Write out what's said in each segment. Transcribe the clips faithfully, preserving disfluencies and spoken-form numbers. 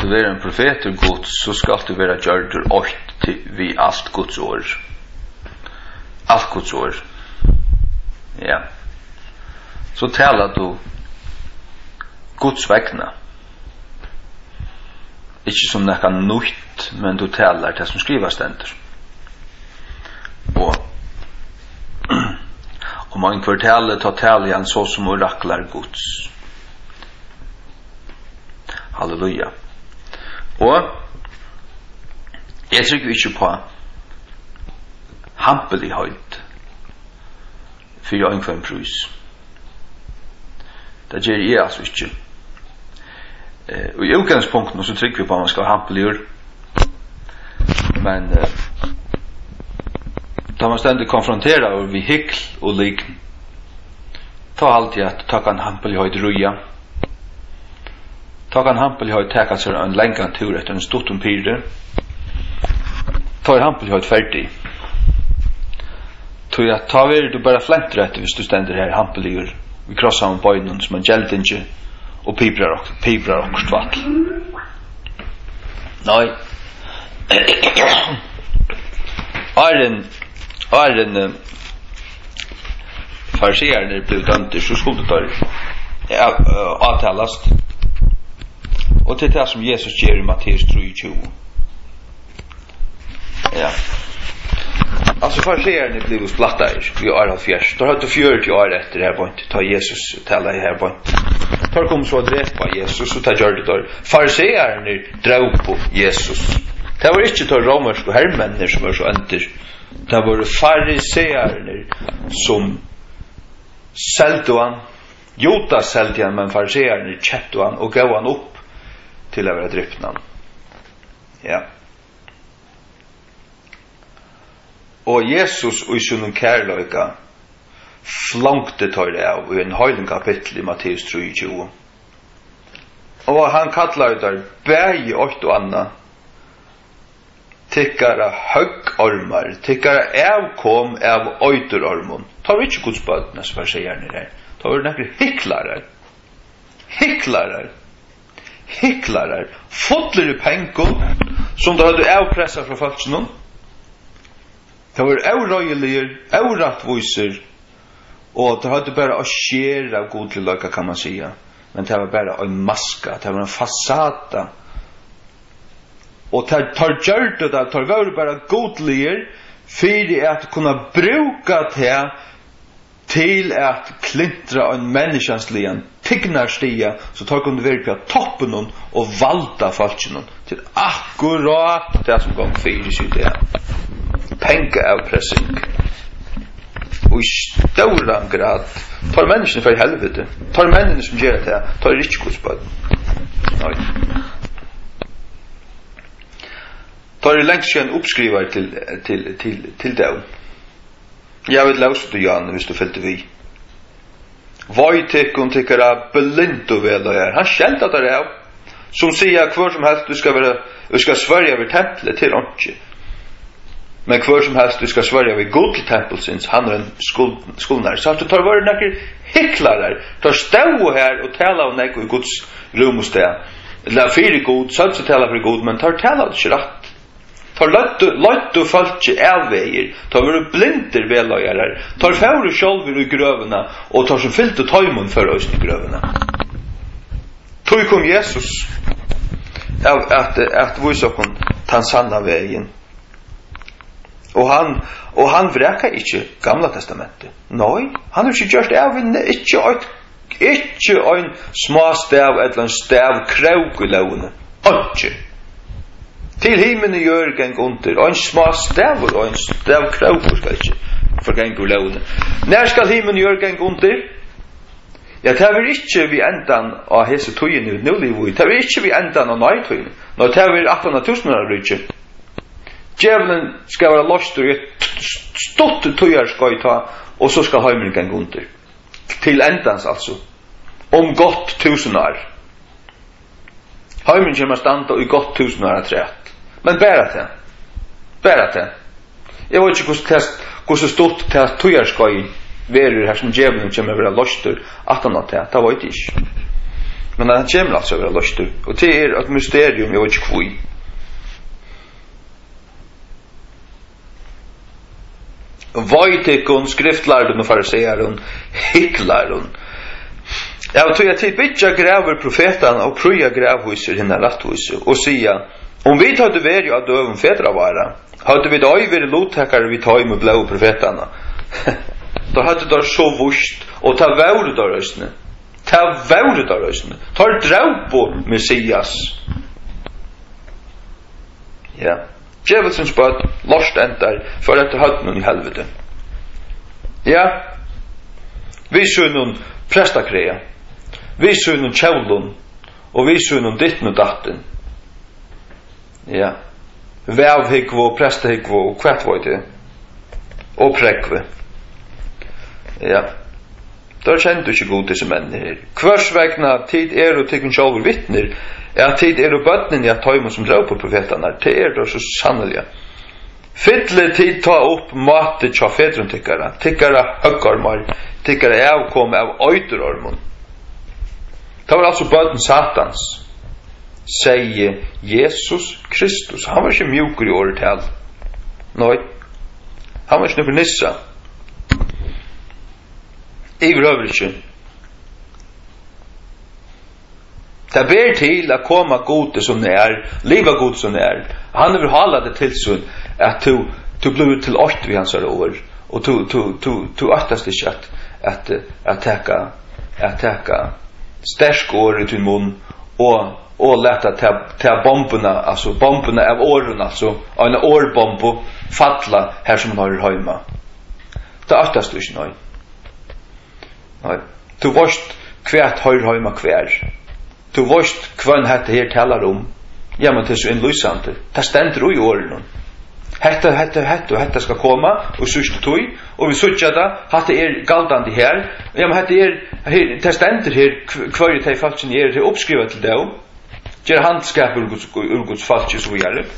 du være en profet ur Guds, så skal du være gjørdur åkt vi alt Guds år. Alt Guds år. Ja. Så talar du Guds vegna. Ikke som nekka nutt, men du talar det som skriva stendur. Og om man kvar talar, ta talar han så som oraklar Guds. Halleluja. Og jeg trykker ikke på hampelig høyt for jeg innfører en prus. Det gjør jeg altså ikke. Eh, og i utgangspunkten så trykker vi på at man skal ha hampelig ur. Men eh, da man stendig konfronterer og vi hykl og lik, ta alltid at ta kan hampelig høyt ruja. Ta kan hampelig høyt teka seg en lengan tur etter en stort umpyrde. Ta er hampelig høyt ferdig. Ta er ta er du bare flengt rett hvis du stender her hampelig ur. Vi krossar om bøynen som en gjeldinge og pibrar og pibrar og stvatt. Nei. Arren Arren farsierne blev dømte så skulle det ta avtalast. Og til det som Jesus gjør i Matteus tjuetre. Ja. Altså farsierne blev splattar vi er av fjers. Da hadde fjørt år etter her point. Ta Jesus tala i her point. Tar kom så drepa Jesus og ta gjør det der. Farsierne drev på Jesus. Det var ikke ta romerske hermenner som var så enter. Det var fariseerne som selte han. Judas selte han, men fariseerne kjette han og gav han opp til å være drypten. Ja. Og Jesus og i sunnen kærløyga flangte tar det av i en høyden kapittel i Matteus tjuetre. Og han kallar det der bæg åkt og anna tikkara høggormar, tikkara avkom av øyterormon. Ta vi ikke godsbøtene som er sier her. Ta vi nekker hiklarar. Hiklarar. Hiklarar. Fotler i pengon som da hadde avpressa fra falskene. Det var avrøyeliger, avrattviser, og det hadde bare å skjere av godløyka, kan man säga. Men det var bare en maska, det var en fasada. Og tar tar gjort det, tar var bare godliger, for at kunne bruka det til at klintra en menneskensligen tignarstia, så tar kunne være på toppen og valda falskene til akkurat det som gong fyrir seg det. Pengeavpressing. Og i stora grad tar menneskene for helvete. Tar mennene som gjør det, tar ikke godsbød. Nei. Tar det lengst siden oppskriver til, til, til, til det. Jeg vil lause det, Jan, hvis du følte vi. Vajtekon tykker av blind og vel og er. Han kjente at det er som sier hver som helst du skal, være, du skal sverge over tempelet til åndsje. Men hver som helst du skal sverge over god til tempelsins, han er en skolnar. Så at du tar vare nekker hiklarer, tar stau her og tala av nekker i Guds rum og sted. La fire god, så at du tala for god, men tar tala av det ikke rett. Tar løtt og folk ikke avveier, tar vare blinder veløyere, tar fære sjolver i grøvene, og tar som fyllt og tøymon for oss i grøvene. Tog kom Jesus, at, at, at vise okkur den sanna veien. Og han, og han vreka ikke Gamla testamentet. Nei, han har ikke gjort det av en, ikke et, ikke en små stav, eller en stav krauk i lovene. Ikke. Til himmelen gjør geng under, og en små stav, og en stav krauk skal ikke for geng i lovene. Når skal himmelen gjør geng under? Ja, det er ikke vi endan av hese tøyene ut nulivet, det er ikke vi endan av nøytøyene. Nå, det er atten tusen av rydtje. Djevelen skal være lost og et stort tøyer skal jeg ta, og så skal heimeren gå under. Til endans altså. Om godt tusen år. Heimeren kommer standa i godt tusen år træt. Men bæra til. Bæra til. Jeg vet ikke hvordan stort tøyer skal jeg være her som djevelen kommer være lost og at han har til. Det vet jeg ikke. Men han kommer alltså över lustur. Och det är ett mysterium, jag vet inte kvui. Vajtikon, skriftlärden och fariseeren, hitlärden. Jag tror att det bitcha gräver profetan och pröja grävhuser hinna rätthuser och säga, om vi hade varit att döven fedra vara, hade vi då varit lottäckare vi tar med blå profetarna. Då hade det så vurst och ta vård där röstne. Ta vård där röstne. Ta drau på Messias. Ja. Djävulsens spöt lost entar för att det hade någon i helvete. Ja. Vi så någon prästakrea. Vi så någon tjävlon och vi så någon ditten och datten. Ja. Vävhikvo, prästahikvo och kvart var det. Och präkve. Ja. Då känner du inte god dessa män här. Kvarsvägna tid är och tycker själva vittner. Ja, tid är och bötnen jag tar emot som drar på profeterna. Det är då så sannoliga. Fytle tid ta upp matet tja fedron tyckara. Tyckara höggarmar. Tyckara avkom av öjterormon. Det var alltså böten satans. Säger Jesus Kristus. Han var inte mjukare i året till. Nej. Han var inte för nissa. Ivrövrige. Det ber till att komma gode som det är, leva god som det är. Han vill hålla det till så att du du blir till åt vid hans år och du du du du åttast inte att att attacka attacka stärskor i din mun och och lätta ta ta bomberna, alltså bomberna av åren, alltså en årbomb falla här som man har hemma. Det åttast du inte. Nej. Du varst kvärt höjr hemma kvär. Du varst kvön hette här talar om. Ja, men det är så inlysande. Det ständer i åren. Hetta, hetta, hetta, hetta ska komma och sørste tog. Og vi sørste da, hatt det er galdande her. Ja, men hetta er, det ständer her, hver de falskene er til oppskrivet til det. Gjør handskap ur Guds falskje så vi gjør det.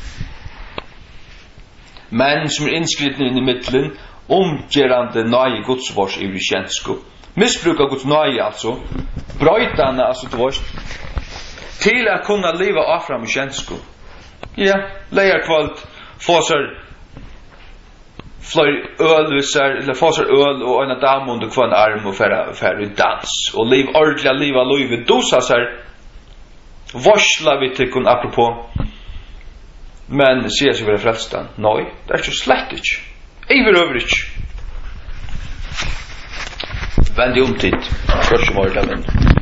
Men som er innskritten inn i middelen, omgjørende nøye Guds vars i kjennskap. Missbruk av Guds nøye, altså. Brøytene, altså, det var til å kunne leve av fram i kjennskap. Ja, leier kvalt, få seg fløy ølvisar, eller få seg øl og en dam under kvann arm og færre i dans. Og liv ordentlig liv av livet dosa seg. Varsla vi tykkun apropos. Men sier seg være frelstan. Nei, det er ikke slett ikke. Eiver over ikke. Vend i omtid. Spørsmål, men